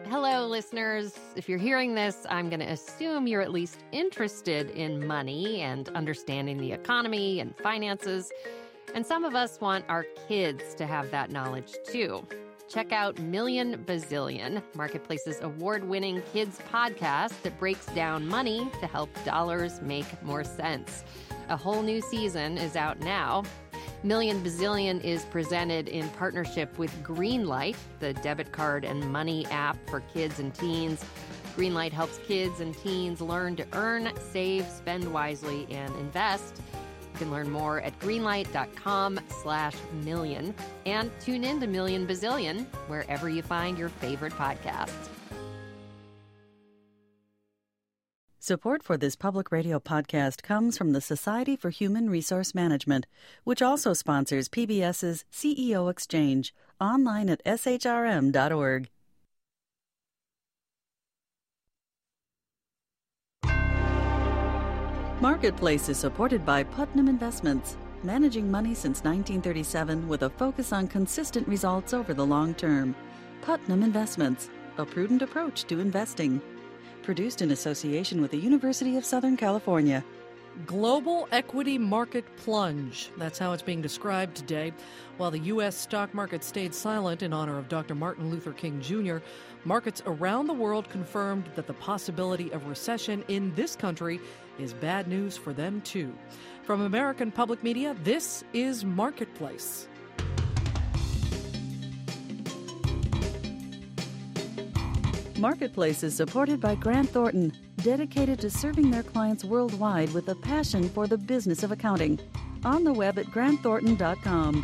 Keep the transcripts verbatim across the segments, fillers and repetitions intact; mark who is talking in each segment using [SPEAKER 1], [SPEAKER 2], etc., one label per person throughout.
[SPEAKER 1] Hello, listeners. If you're hearing this, I'm going to assume you're at least interested in money and understanding the economy and finances. And some of us want our kids to have that knowledge, too. Check out Million Bazillion, Marketplace's award-winning kids podcast that breaks down money to help dollars make more sense. A whole new season is out now. Million Bazillion is presented in partnership with Greenlight, the debit card and money app for kids and teens. Greenlight helps kids and teens learn to earn, save, spend wisely, and invest. You can learn more at greenlight.com slash million and tune in to Million Bazillion wherever you find your favorite podcasts.
[SPEAKER 2] Support for this public radio podcast comes from the Society for Human Resource Management, which also sponsors PBS's C E O Exchange, online at s h r m dot org. Marketplace is supported by Putnam Investments, managing money since nineteen thirty-seven with a focus on consistent results over the long term. Putnam Investments, a prudent approach to investing. Produced in association with the University of Southern California.
[SPEAKER 3] Global equity market plunge. That's how it's being described today. While the U S stock market stayed silent in honor of Doctor Martin Luther King Junior, markets around the world confirmed that the possibility of recession in this country is bad news for them, too. From American Public Media, this is Marketplace.
[SPEAKER 2] Marketplace is supported by Grant Thornton, dedicated to serving their clients worldwide with a passion for the business of accounting. On the web at grant thornton dot com.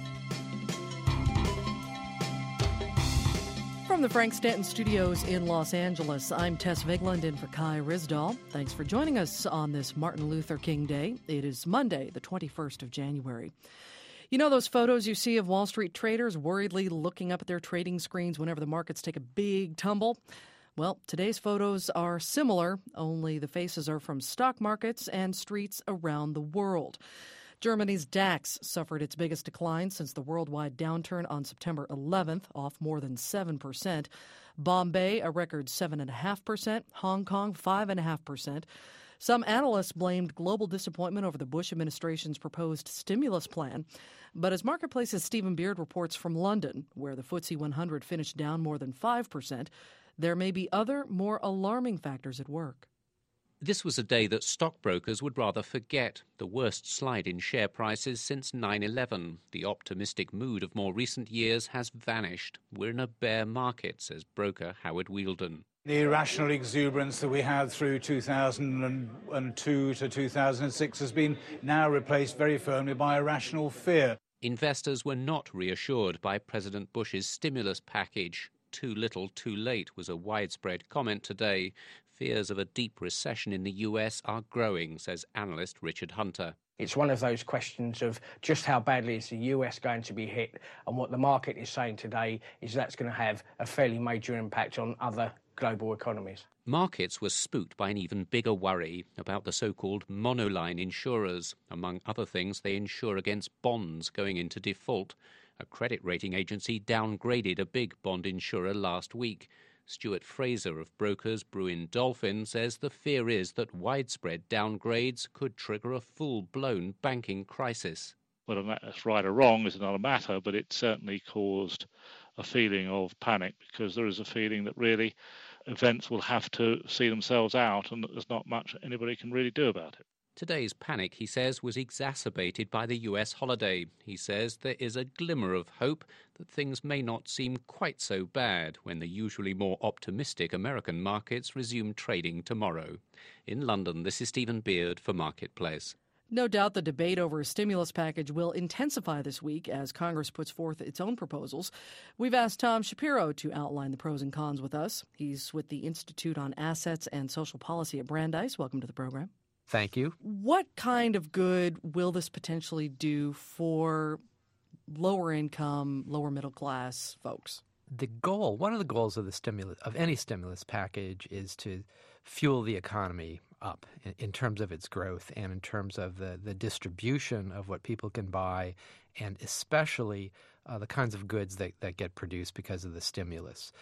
[SPEAKER 3] From the Frank Stanton Studios in Los Angeles, I'm Tess Vigland in for Kai Risdall. Thanks for joining us on this Martin Luther King Day. It is Monday, the twenty-first of January. You know those photos you see of Wall Street traders worriedly looking up at their trading screens whenever the markets take a big tumble? Well, today's photos are similar, only the faces are from stock markets and streets around the world. Germany's DAX suffered its biggest decline since the worldwide downturn on September eleventh, off more than seven percent. Bombay, a record seven point five percent. Hong Kong, five point five percent. Some analysts blamed global disappointment over the Bush administration's proposed stimulus plan. But as Marketplace's Stephen Beard reports from London, where the F T S E one hundred finished down more than five percent, there may be other, more alarming factors at work.
[SPEAKER 4] This was a day that stockbrokers would rather forget, the worst slide in share prices since nine eleven. The optimistic mood of more recent years has vanished. We're in a bear market, says broker Howard Wielden.
[SPEAKER 5] The irrational exuberance that we had through two thousand two to two thousand six has been now replaced very firmly by irrational fear.
[SPEAKER 4] Investors were not reassured by President Bush's stimulus package. Too little, too late was a widespread comment today. Fears of a deep recession in the U S are growing, says analyst Richard Hunter.
[SPEAKER 6] It's one of those questions of just how badly is the U S going to be hit, and what the market is saying today is that's going to have a fairly major impact on other global economies.
[SPEAKER 4] Markets were spooked by an even bigger worry about the so-called monoline insurers. Among other things, they insure against bonds going into default. A credit rating agency downgraded a big bond insurer last week. Stuart Fraser of brokers Bruin Dolphin says the fear is that widespread downgrades could trigger a full-blown banking crisis.
[SPEAKER 7] Whether that's right or wrong is another matter, but it certainly caused a feeling of panic, because there is a feeling that really events will have to see themselves out and that there's not much anybody can really do about it.
[SPEAKER 4] Today's panic, he says, was exacerbated by the U S holiday. He says there is a glimmer of hope that things may not seem quite so bad when the usually more optimistic American markets resume trading tomorrow. In London, this is Stephen Beard for Marketplace.
[SPEAKER 3] No doubt the debate over a stimulus package will intensify this week as Congress puts forth its own proposals. We've asked Tom Shapiro to outline the pros and cons with us. He's with the Institute on Assets and Social Policy at Brandeis. Welcome to the program.
[SPEAKER 8] Thank you.
[SPEAKER 3] What kind of good will this potentially do for lower income, lower middle class folks?
[SPEAKER 8] The goal, one of the goals of the stimulus of any stimulus package is to fuel the economy up in, in terms of its growth and in terms of the, the distribution of what people can buy, and especially uh, the kinds of goods that, that get produced because of the stimulus.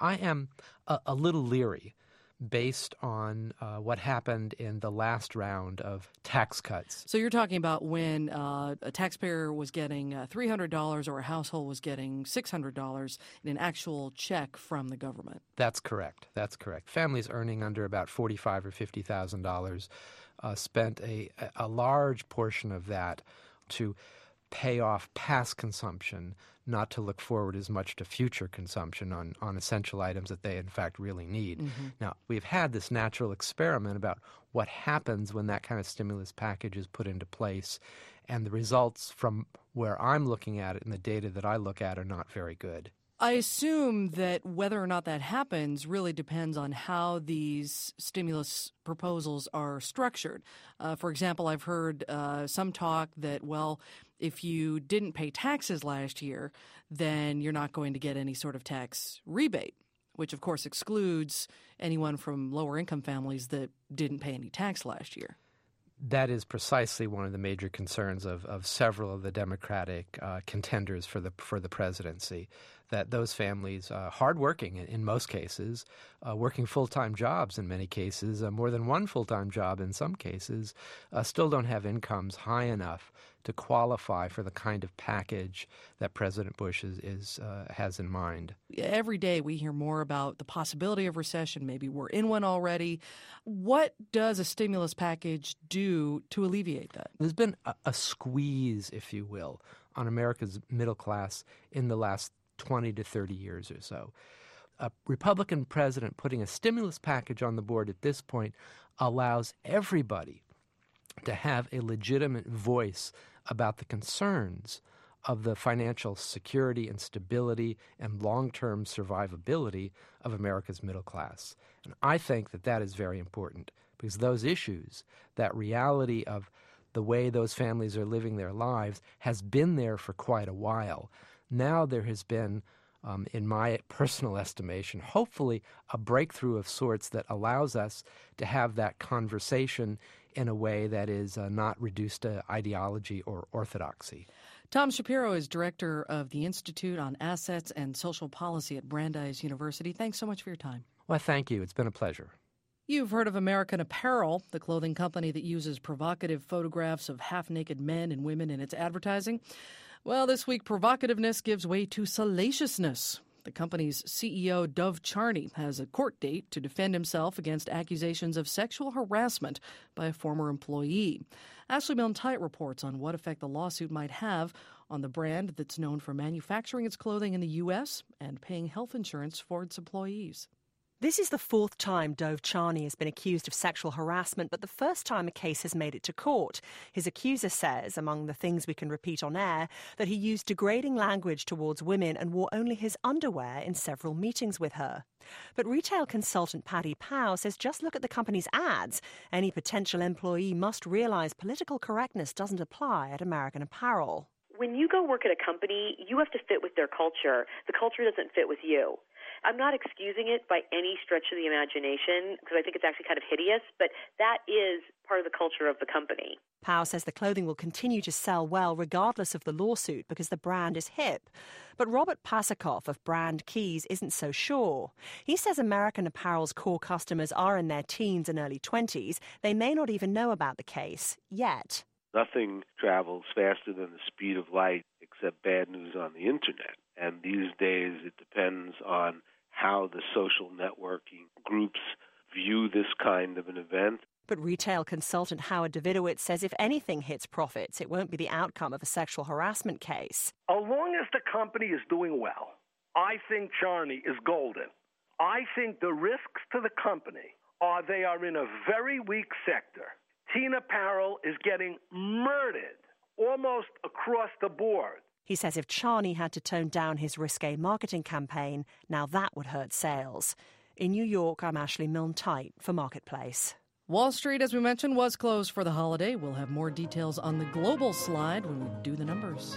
[SPEAKER 8] I am a, a little leery based on uh, what happened in the last round of tax cuts.
[SPEAKER 3] So you're talking about when uh, a taxpayer was getting uh, three hundred dollars or a household was getting six hundred dollars in an actual check from the government.
[SPEAKER 8] That's correct. That's correct. Families earning under about forty-five thousand dollars or fifty thousand dollars uh, spent a, a large portion of that to pay off past consumption, not to look forward as much to future consumption on, on essential items that they in fact really need. Mm-hmm. Now, we've had this natural experiment about what happens when that kind of stimulus package is put into place, and the results from where I'm looking at it and the data that I look at are not very good.
[SPEAKER 3] I assume that whether or not that happens really depends on how these stimulus proposals are structured. Uh, for example, I've heard uh, some talk that, well, if you didn't pay taxes last year, then you're not going to get any sort of tax rebate, which of course excludes anyone from lower income families that didn't pay any tax last year.
[SPEAKER 8] That is precisely one of the major concerns of, of several of the Democratic uh, contenders for the for the presidency, that those families, uh, hardworking in, in most cases, uh, working full-time jobs in many cases, uh, more than one full-time job in some cases, uh, still don't have incomes high enough to qualify for the kind of package that President Bush is, is uh, has in mind.
[SPEAKER 3] Every day we hear more about the possibility of recession. Maybe we're in one already. What does a stimulus package do to alleviate that?
[SPEAKER 8] There's been a, a squeeze, if you will, on America's middle class in the last twenty to thirty years or so. A Republican president putting a stimulus package on the board at this point allows everybody to have a legitimate voice about the concerns of the financial security and stability and long-term survivability of America's middle class. And I think that that is very important, because those issues, that reality of the way those families are living their lives, has been there for quite a while. Now there has been, um, in my personal estimation, hopefully a breakthrough of sorts that allows us to have that conversation in a way that is uh, not reduced to ideology or orthodoxy.
[SPEAKER 3] Tom Shapiro is director of the Institute on Assets and Social Policy at Brandeis University. Thanks so much for your time.
[SPEAKER 8] Well, thank you. It's been a pleasure.
[SPEAKER 3] You've heard of American Apparel, the clothing company that uses provocative photographs of half-naked men and women in its advertising. Well, this week, provocativeness gives way to salaciousness. The company's C E O, Dov Charney, has a court date to defend himself against accusations of sexual harassment by a former employee. Ashley Milne-Tite reports on what effect the lawsuit might have on the brand that's known for manufacturing its clothing in the U S and paying health insurance for its employees.
[SPEAKER 9] This is the fourth time Dov Charney has been accused of sexual harassment, but the first time a case has made it to court. His accuser says, among the things we can repeat on air, that he used degrading language towards women and wore only his underwear in several meetings with her. But retail consultant Paddy Powe says just look at the company's ads. Any potential employee must realise political correctness doesn't apply at American Apparel.
[SPEAKER 10] When you go work at a company, you have to fit with their culture. The culture doesn't fit with you. I'm not excusing it by any stretch of the imagination, because I think it's actually kind of hideous, but that is part of the culture of the company.
[SPEAKER 9] Powe says the clothing will continue to sell well regardless of the lawsuit because the brand is hip. But Robert Pasakoff of Brand Keys isn't so sure. He says American Apparel's core customers are in their teens and early twenties. They may not even know about the case yet.
[SPEAKER 11] Nothing travels faster than the speed of light except bad news on the internet. And these days it depends on how the social networking groups view this kind of an event.
[SPEAKER 9] But retail consultant Howard Davidowitz says if anything hits profits, it won't be the outcome of a sexual harassment case.
[SPEAKER 12] As long as the company is doing well, I think Charney is golden. I think the risks to the company are they are in a very weak sector. Teen apparel is getting murdered almost across the board.
[SPEAKER 9] He says if Charney had to tone down his risque marketing campaign, now that would hurt sales. In New York, I'm Ashley Milne-Tite for Marketplace.
[SPEAKER 3] Wall Street, as we mentioned, was closed for the holiday. We'll have more details on the global slide when we do the numbers.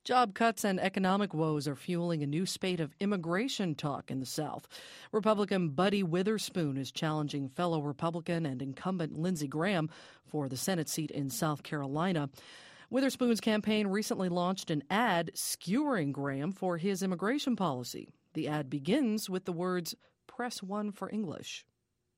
[SPEAKER 3] Job cuts and economic woes are fueling a new spate of immigration talk in the South. Republican Buddy Witherspoon is challenging fellow Republican and incumbent Lindsey Graham for the Senate seat in South Carolina. Witherspoon's campaign recently launched an ad skewering Graham for his immigration policy. The ad begins with the words, "Press one for English."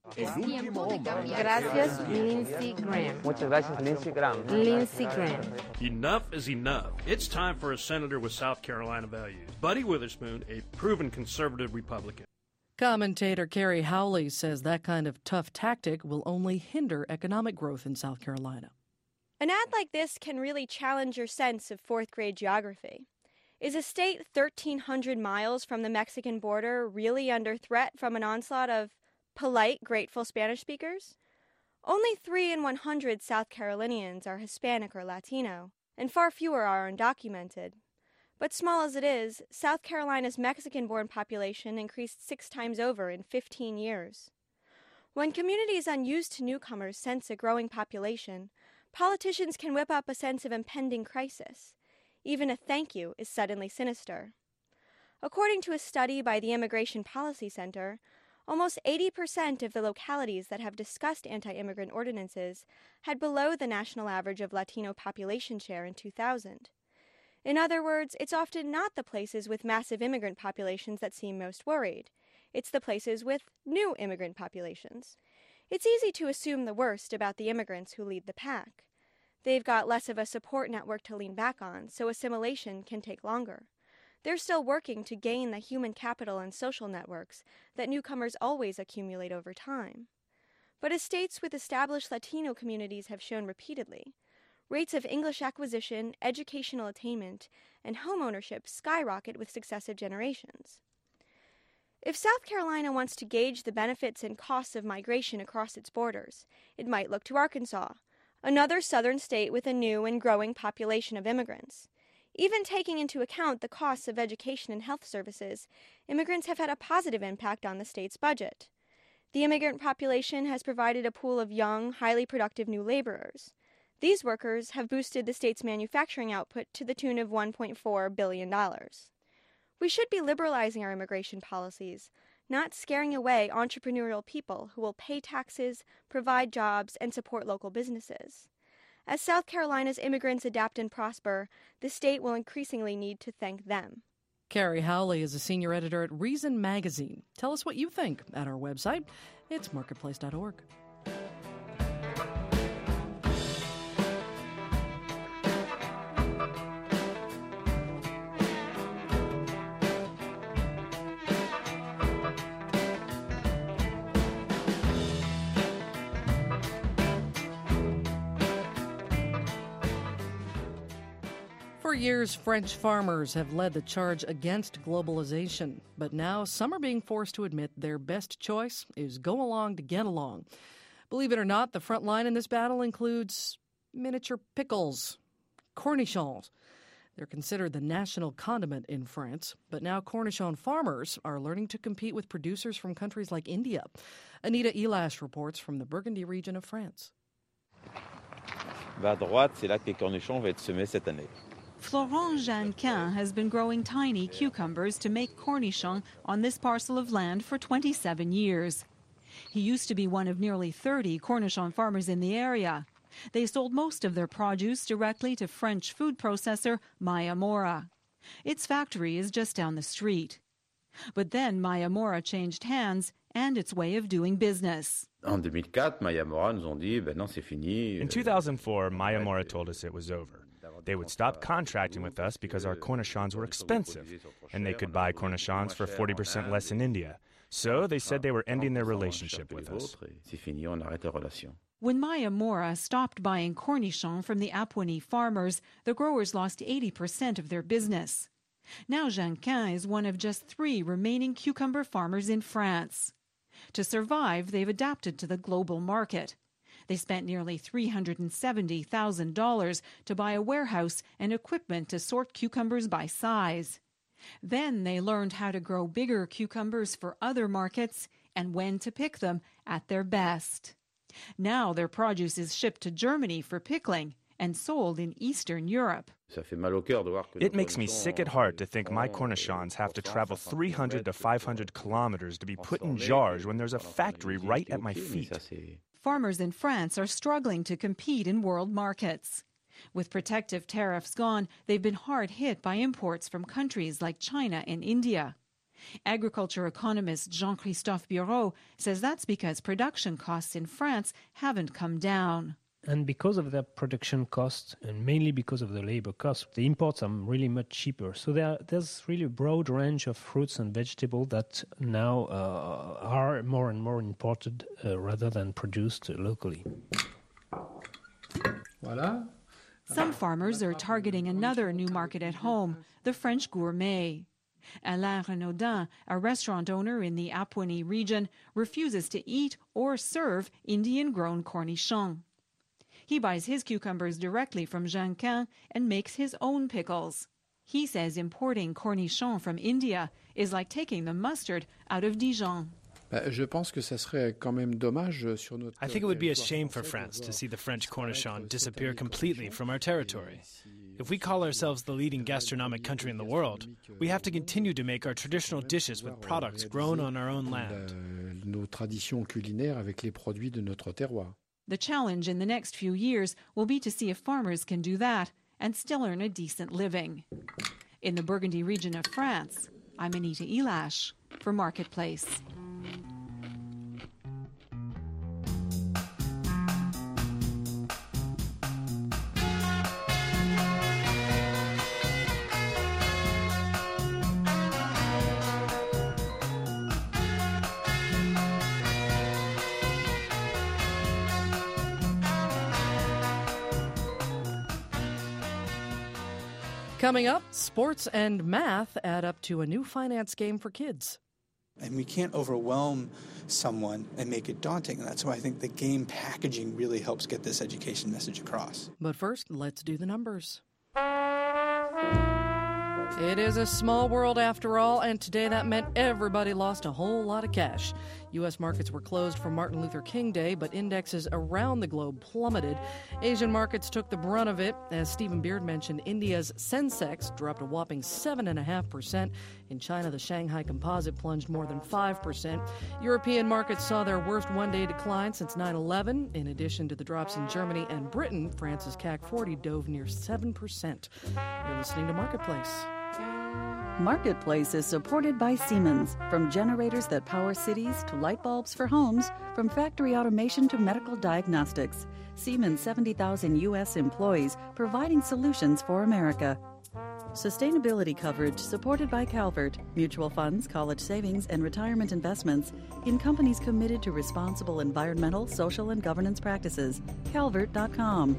[SPEAKER 13] Gracias, Lindsey Graham.
[SPEAKER 14] Muchas gracias, Lindsey Graham.
[SPEAKER 13] Lindsey Graham.
[SPEAKER 15] Enough is enough. It's time for a senator with South Carolina values. Buddy Witherspoon, a proven conservative Republican.
[SPEAKER 3] Commentator Kerry Howley says that kind of tough tactic will only hinder economic growth in South Carolina.
[SPEAKER 16] An ad like this can really challenge your sense of fourth grade geography. Is a state thirteen hundred miles from the Mexican border really under threat from an onslaught of polite, grateful Spanish speakers? Only three in one hundred South Carolinians are Hispanic or Latino, and far fewer are undocumented. But small as it is, South Carolina's Mexican-born population increased six times over in fifteen years. When communities unused to newcomers sense a growing population, politicians can whip up a sense of impending crisis. Even a thank you is suddenly sinister. According to a study by the Immigration Policy Center, almost eighty percent of the localities that have discussed anti-immigrant ordinances had below the national average of Latino population share in two thousand. In other words, it's often not the places with massive immigrant populations that seem most worried. It's the places with new immigrant populations. It's easy to assume the worst about the immigrants who lead the pack. They've got less of a support network to lean back on, so assimilation can take longer. They're still working to gain the human capital and social networks that newcomers always accumulate over time. But as states with established Latino communities have shown repeatedly, rates of English acquisition, educational attainment, and home ownership skyrocket with successive generations. If South Carolina wants to gauge the benefits and costs of migration across its borders, it might look to Arkansas, another southern state with a new and growing population of immigrants. Even taking into account the costs of education and health services, immigrants have had a positive impact on the state's budget. The immigrant population has provided a pool of young, highly productive new laborers. These workers have boosted the state's manufacturing output to the tune of one point four billion dollars. We should be liberalizing our immigration policies, not scaring away entrepreneurial people who will pay taxes, provide jobs, and support local businesses. As South Carolina's immigrants adapt and prosper, the state will increasingly need to thank them.
[SPEAKER 3] Kerry Howley is a senior editor at Reason Magazine. Tell us what you think at our website. It's marketplace dot org. For years, French farmers have led the charge against globalization, but now some are being forced to admit their best choice is go along to get along. Believe it or not, the front line in this battle includes miniature pickles, cornichons. They're considered the national condiment in France, but now cornichon farmers are learning to compete with producers from countries like India. Anita Elash reports from the Burgundy region of France.
[SPEAKER 17] Va à droite, c'est là que les cornichons vont être semés cette année.
[SPEAKER 18] Florent Janquin has been growing tiny cucumbers to make cornichons on this parcel of land for twenty-seven years. He used to be one of nearly thirty cornichon farmers in the area. They sold most of their produce directly to French food processor Maya Mora. Its factory is just down the street. But then Maya Mora changed hands and its way of doing business.
[SPEAKER 17] En deux mille quatre, Maya Mora nous ont dit, ben non, c'est fini.
[SPEAKER 19] In two thousand four, Maya Mora told us it was over. They would stop contracting with us because our cornichons were expensive, and they could buy cornichons for forty percent less in India. So they said they were ending their relationship with us.
[SPEAKER 18] When Maya Mora stopped buying cornichons from the Apwani farmers, the growers lost eighty percent of their business. Now Janquin is one of just three remaining cucumber farmers in France. To survive, they've adapted to the global market. They spent nearly three hundred seventy thousand dollars to buy a warehouse and equipment to sort cucumbers by size. Then they learned how to grow bigger cucumbers for other markets and when to pick them at their best. Now their produce is shipped to Germany for pickling and sold in Eastern Europe.
[SPEAKER 19] It makes me sick at heart to think my cornichons have to travel three hundred to five hundred kilometers to be put in jars when there's a factory right at my feet.
[SPEAKER 18] Farmers in France are struggling to compete in world markets. With protective tariffs gone, they've been hard hit by imports from countries like China and India. Agriculture economist Jean-Christophe Bureau says that's because production costs in France haven't come down.
[SPEAKER 14] And because of the production costs, and mainly because of the labor costs, the imports are really much cheaper. So there, there's really a broad range of fruits and vegetables that now uh, are more and more imported uh, rather than produced locally.
[SPEAKER 18] Voilà. Some farmers are targeting another new market at home, the French gourmet. Alain Renaudin, a restaurant owner in the Apponie region, refuses to eat or serve Indian-grown cornichons. He buys his cucumbers directly from Jeanquin and makes his own pickles. He says importing cornichons from India is like taking the mustard out of Dijon.
[SPEAKER 20] I think it would be a shame for France to see the French cornichon disappear completely from our territory. If we call ourselves the leading gastronomic country in the world, we have to continue to make our traditional dishes with products grown on our own land.
[SPEAKER 18] The challenge in the next few years will be to see if farmers can do that and still earn a decent living. In the Burgundy region of France, I'm Anita Elash for Marketplace.
[SPEAKER 3] Coming up, sports and math add up to a new finance game for kids.
[SPEAKER 21] And we can't overwhelm someone and make it daunting. And that's why I think the game packaging really helps get this education message across.
[SPEAKER 3] But first, let's do the numbers. It is a small world after all, and today that meant everybody lost a whole lot of cash. U S markets were closed for Martin Luther King Day, but indexes around the globe plummeted. Asian markets took the brunt of it. As Stephen Beard mentioned, India's Sensex dropped a whopping seven point five percent. In China, the Shanghai Composite plunged more than five percent. European markets saw their worst one-day decline since nine eleven. In addition to the drops in Germany and Britain, France's C A C forty dove near seven percent. You're listening to Marketplace.
[SPEAKER 2] Marketplace is supported by Siemens. From generators that power cities to light bulbs for homes, from factory automation to medical diagnostics. Siemens' seventy thousand U S employees providing solutions for America. Sustainability coverage supported by Calvert, mutual funds, college savings, and retirement investments in companies committed to responsible environmental, social, and governance practices. calvert dot com.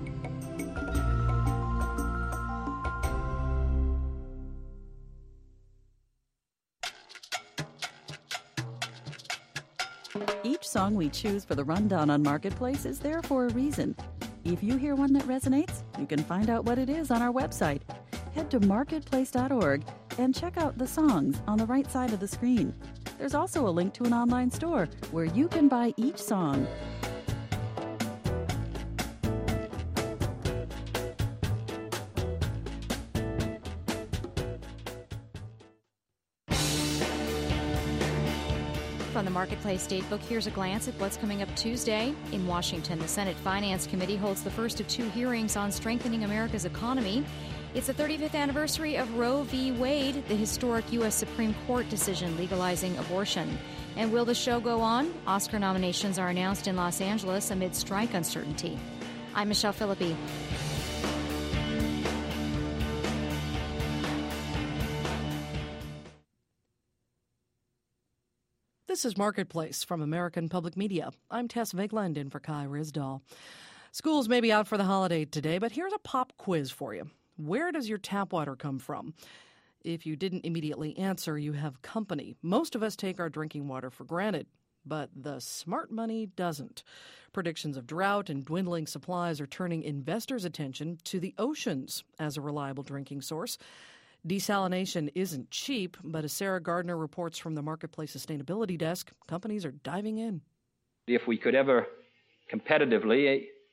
[SPEAKER 2] Each song we choose for the rundown on Marketplace is there for a reason. If you hear one that resonates, you can find out what it is on our website. Head to marketplace dot org and check out the songs on the right side of the screen. There's also a link to an online store where you can buy each song.
[SPEAKER 22] From the Marketplace Datebook, here's a glance at what's coming up Tuesday. In Washington, the Senate Finance Committee holds the first of two hearings on strengthening America's economy. It's the thirty-fifth anniversary of Roe v. Wade, the historic U S Supreme Court decision legalizing abortion. And will the show go on? Oscar nominations are announced in Los Angeles amid strike uncertainty. I'm Michelle Philippi.
[SPEAKER 3] This is Marketplace from American Public Media. I'm Tess Vigland in for Kai Risdahl. Schools may be out for the holiday today, but here's a pop quiz for you. Where does your tap water come from? If you didn't immediately answer, you have company. Most of us take our drinking water for granted, but the smart money doesn't. Predictions of drought and dwindling supplies are turning investors' attention to the oceans as a reliable drinking source. Desalination isn't cheap, but as Sarah Gardner reports from the Marketplace Sustainability Desk, companies are diving in.
[SPEAKER 23] If we could ever competitively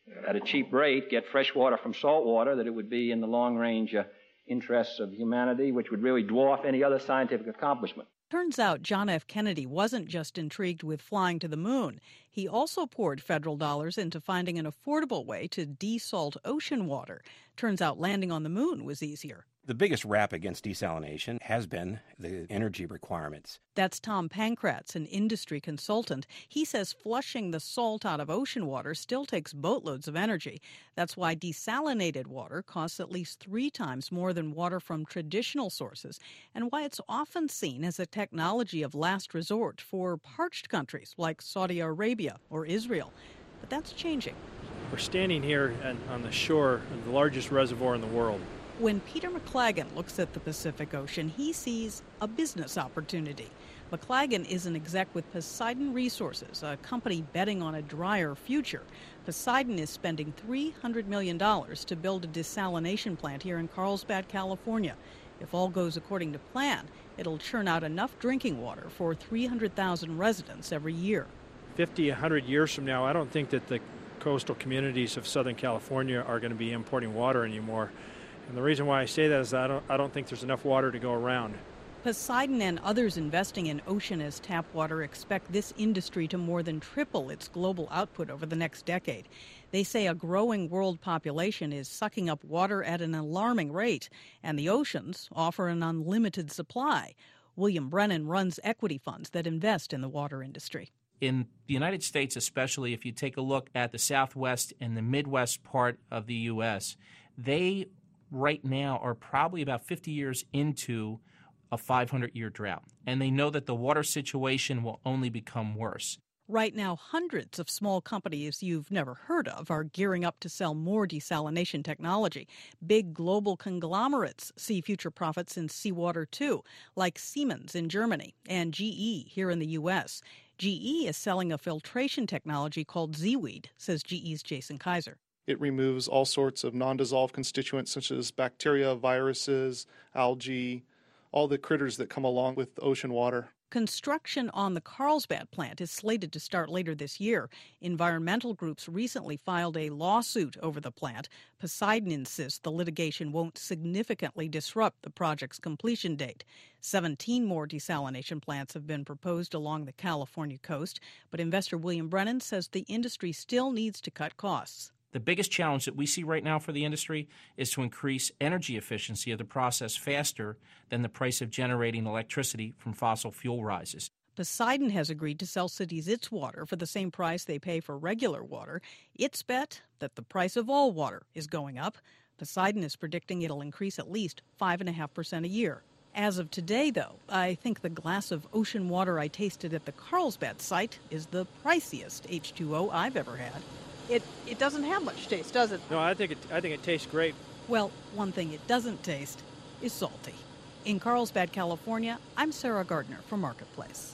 [SPEAKER 1] at a cheap rate, get fresh water from salt water, that it would be in the long-range uh, interests of humanity, which would really dwarf any other scientific accomplishment.
[SPEAKER 5] Turns out John F. Kennedy wasn't just intrigued with flying to the moon. He also poured federal dollars into finding an affordable way to desalt ocean water. Turns out landing on the moon was easier.
[SPEAKER 23] The biggest rap against desalination has been the energy requirements.
[SPEAKER 5] That's Tom Pankratz, an industry consultant. He says flushing the salt out of ocean water still takes boatloads of energy. That's why desalinated water costs at least three times more than water from traditional sources, and why it's often seen as a technology of last resort for parched countries like Saudi Arabia or Israel. But that's changing.
[SPEAKER 15] We're standing here on the shore of the largest reservoir in the world.
[SPEAKER 5] When Peter McLagan looks at the Pacific Ocean, he sees a business opportunity. McLagan is an exec with Poseidon Resources, a company betting on a drier future. Poseidon is spending three hundred million dollars to build a desalination plant here in Carlsbad, California. If all goes according to plan, it'll churn out enough drinking water for three hundred thousand residents every year.
[SPEAKER 15] fifty, one hundred years from now, I don't think that the coastal communities of Southern California are going to be importing water anymore. And the reason why I say that is that I don't, I don't think there's enough water to go around.
[SPEAKER 5] Poseidon and others investing in ocean as tap water expect this industry to more than triple its global output over the next decade. They say a growing world population is sucking up water at an alarming rate, and the oceans offer an unlimited supply. William Brennan runs equity funds that invest in the water industry.
[SPEAKER 24] In the United States, especially if you take a look at the Southwest and the Midwest part of the U S, they right now are probably about fifty years into a five hundred year drought, and they know that the water situation will only become worse.
[SPEAKER 5] Right now, hundreds of small companies you've never heard of are gearing up to sell more desalination technology. Big global conglomerates see future profits in seawater too, like Siemens in Germany and G E here in the U S. G E is selling a filtration technology called Z-Weed, says G E's Jason Kaiser.
[SPEAKER 25] It removes all sorts of non-dissolved constituents such as bacteria, viruses, algae, all the critters that come along with ocean water.
[SPEAKER 5] Construction on the Carlsbad plant is slated to start later this year. Environmental groups recently filed a lawsuit over the plant. Poseidon insists the litigation won't significantly disrupt the project's completion date. Seventeen more desalination plants have been proposed along the California coast, but investor William Brennan says the industry still needs to cut costs.
[SPEAKER 24] The biggest challenge that we see right now for the industry is to increase energy efficiency of the process faster than the price of generating electricity from fossil fuel rises.
[SPEAKER 5] Poseidon has agreed to sell cities its water for the same price they pay for regular water. It's bet that the price of all water is going up. Poseidon is predicting it'll increase at least five point five percent a year. As of today, though, I think the glass of ocean water I tasted at the Carlsbad site is the priciest H two O I've ever had.
[SPEAKER 3] It it doesn't have much taste, does it?
[SPEAKER 15] No, I think it I think it tastes great.
[SPEAKER 5] Well, one thing it doesn't taste is salty. In Carlsbad, California, I'm Sarah Gardner for Marketplace.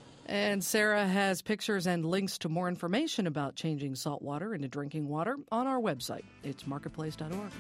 [SPEAKER 3] And Sarah has pictures and links to more information about changing salt water into drinking water on our website. It's marketplace dot org.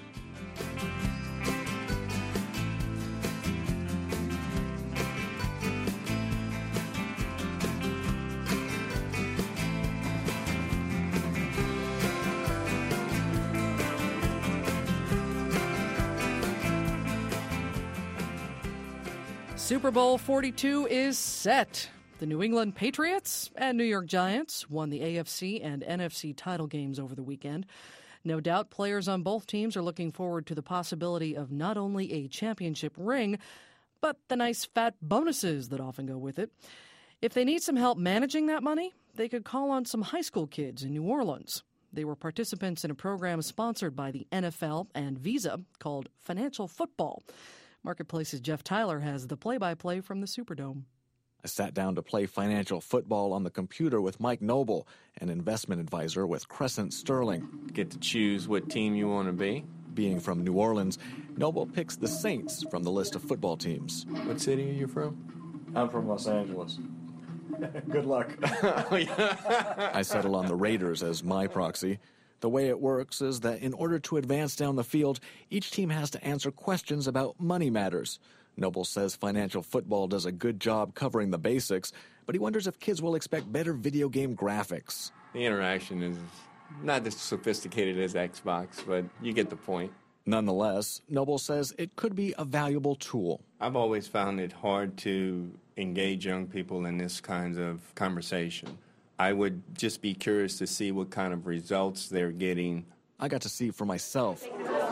[SPEAKER 3] Super Bowl forty-two is set. The New England Patriots and New York Giants won the A F C and N F C title games over the weekend. No doubt players on both teams are looking forward to the possibility of not only a championship ring, but the nice fat bonuses that often go with it. If they need some help managing that money, they could call on some high school kids in New Orleans. They were participants in a program sponsored by the N F L and Visa called Financial Football. Marketplace's Jeff Tyler has the play-by-play from the Superdome.
[SPEAKER 26] I sat down to play Financial Football on the computer with Mike Noble, an investment advisor with Crescent Sterling.
[SPEAKER 27] Get to choose what team you want to be.
[SPEAKER 26] Being from New Orleans, Noble picks the Saints from the list of football teams.
[SPEAKER 27] What city are you from? I'm from Los Angeles.
[SPEAKER 26] Good luck. I settle on the Raiders as my proxy. The way it works is that in order to advance down the field, each team has to answer questions about money matters. Noble says Financial Football does a good job covering the basics, but he wonders if kids will expect better video game graphics.
[SPEAKER 27] The interaction is Not as sophisticated as Xbox, but you get the point.
[SPEAKER 26] Nonetheless, Noble says it could be a valuable tool.
[SPEAKER 27] I've always found it hard to engage young people in this kind of conversation. I would just be curious to see what kind of results they're getting.
[SPEAKER 26] I got to see for myself.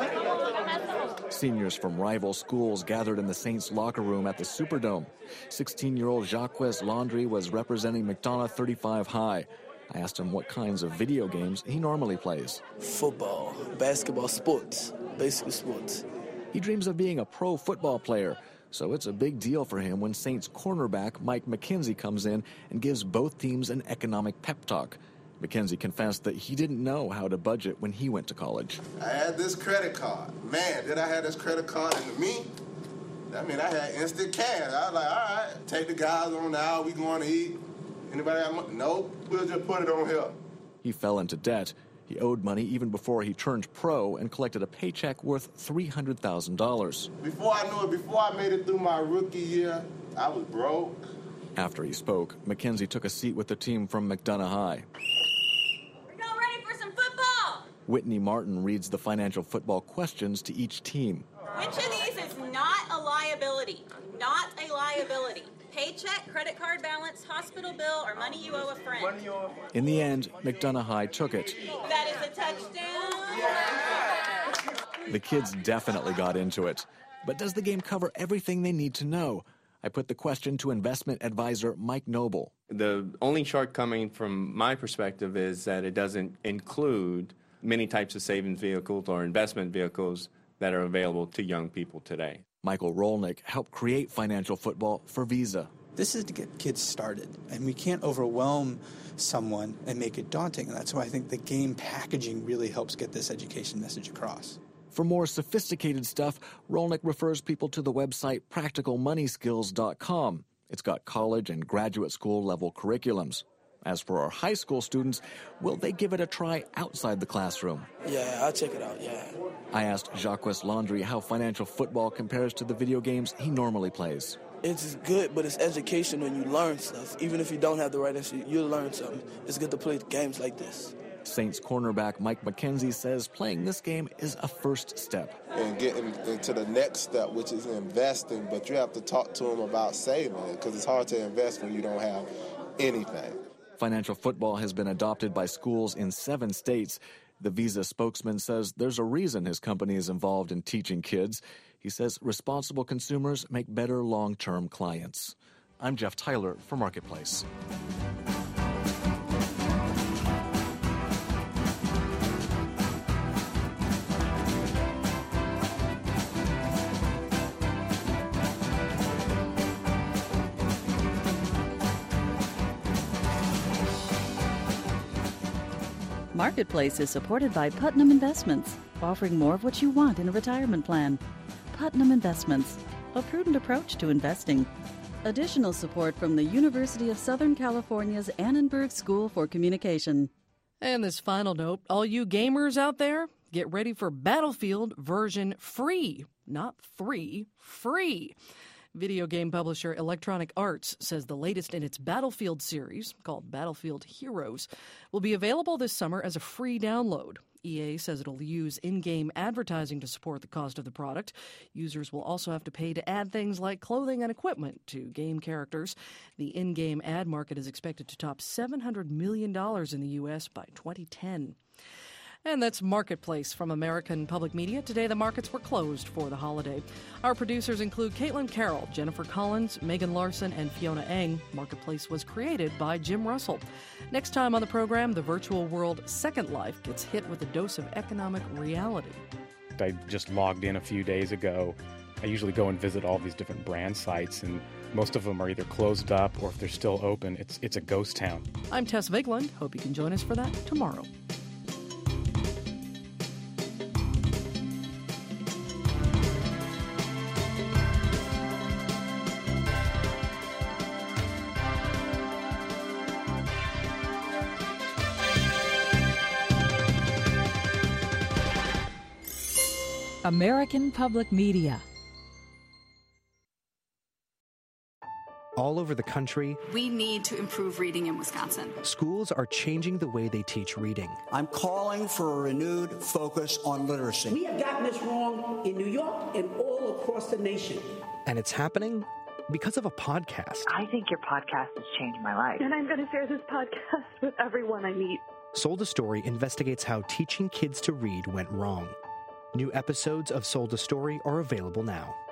[SPEAKER 26] Seniors from rival schools gathered in the Saints locker room at the Superdome. sixteen-year-old Jacques Landry was representing McDonough thirty-five High. I asked him what kinds of video games he normally plays.
[SPEAKER 4] Football, basketball, sports, basically sports.
[SPEAKER 26] He dreams of being a pro football player, so it's a big deal for him when Saints cornerback Mike McKenzie comes in and gives both teams an economic pep talk. McKenzie confessed that he didn't know how to budget when he went to college.
[SPEAKER 6] I had this credit card. Man, did I have this credit card into me? I mean, I had instant cash. I was like, all right, take the guys on now. We going to eat. Anybody got money? Nope. We'll just put it on here.
[SPEAKER 26] He fell into debt. He owed money even before he turned pro and collected a paycheck worth three hundred thousand dollars.
[SPEAKER 6] Before I knew it, before I made it through my rookie year, I was broke.
[SPEAKER 26] After he spoke, McKenzie took a seat with the team from McDonough High.
[SPEAKER 7] We're all ready for some football.
[SPEAKER 26] Whitney Martin reads the financial football questions to each team.
[SPEAKER 7] Which of these is not a liability? Not a liability. Paycheck, credit card balance, hospital bill, or money you owe a friend.
[SPEAKER 26] In the end, McDonough High took it.
[SPEAKER 7] That is a touchdown.
[SPEAKER 26] The kids definitely got into it. But does the game cover everything they need to know? I put the question to investment advisor Mike Noble.
[SPEAKER 27] The only shortcoming from my perspective is that it doesn't include many types of savings vehicles or investment vehicles that are available to young people today.
[SPEAKER 26] Michael Rolnick helped create financial football for Visa.
[SPEAKER 21] This is to get kids started, and we can't overwhelm someone and make it daunting. And that's why I think the game packaging really helps get this education message across.
[SPEAKER 26] For more sophisticated stuff, Rolnick refers people to the website practical money skills dot com. It's got college and graduate school level curriculums. As for our high school students, will they give it a try outside the classroom?
[SPEAKER 4] Yeah, I'll check it out, yeah.
[SPEAKER 26] I asked Jacques Landry how financial football compares to the video games he normally plays.
[SPEAKER 4] It's good, but it's educational and you learn stuff. Even if you don't have the right answer, you'll learn something. It's good to play games like this.
[SPEAKER 26] Saints cornerback Mike McKenzie says playing this game is a first step.
[SPEAKER 6] And getting into the next step, which is investing, but you have to talk to them about saving it because it's hard to invest when you don't have anything.
[SPEAKER 26] Financial football has been adopted by schools in seven states. The Visa spokesman says there's a reason his company is involved in teaching kids. He says responsible consumers make better long-term clients. I'm Jeff Tyler for Marketplace.
[SPEAKER 2] Marketplace is supported by Putnam Investments, offering more of what you want in a retirement plan. Putnam Investments, a prudent approach to investing. Additional support from the University of Southern California's Annenberg School for Communication.
[SPEAKER 3] And this final note, all you gamers out there, get ready for Battlefield version free. Not three, free. Video game publisher Electronic Arts says the latest in its Battlefield series, called Battlefield Heroes, will be available this summer as a free download. E A says it'll use in-game advertising to support the cost of the product. Users will also have to pay to add things like clothing and equipment to game characters. The in-game ad market is expected to top seven hundred million dollars in the U S by twenty ten. And that's Marketplace from American Public Media. Today, the markets were closed for the holiday. Our producers include Caitlin Carroll, Jennifer Collins, Megan Larson, and Fiona Eng. Marketplace was created by Jim Russell. Next time on the program, the virtual world Second Life gets hit with a dose of economic reality.
[SPEAKER 8] I just logged in a few days ago. I usually go and visit all these different brand sites, and most of them are either closed up or if they're still open, it's, it's a ghost town.
[SPEAKER 3] I'm Tess Vigland. Hope you can join us for that tomorrow.
[SPEAKER 10] American Public Media.
[SPEAKER 9] all over the country,
[SPEAKER 10] we need to improve reading in Wisconsin.
[SPEAKER 9] Schools are changing the way they teach reading.
[SPEAKER 11] I'm calling for a renewed focus on literacy.
[SPEAKER 12] We have gotten this wrong in New York and all across the nation.
[SPEAKER 9] And it's happening because of a podcast.
[SPEAKER 13] I think your podcast has changed my life.
[SPEAKER 16] And I'm going to share this podcast with everyone I meet.
[SPEAKER 9] Sold a Story investigates how teaching kids to read went wrong. New episodes of Sold a Story are available now.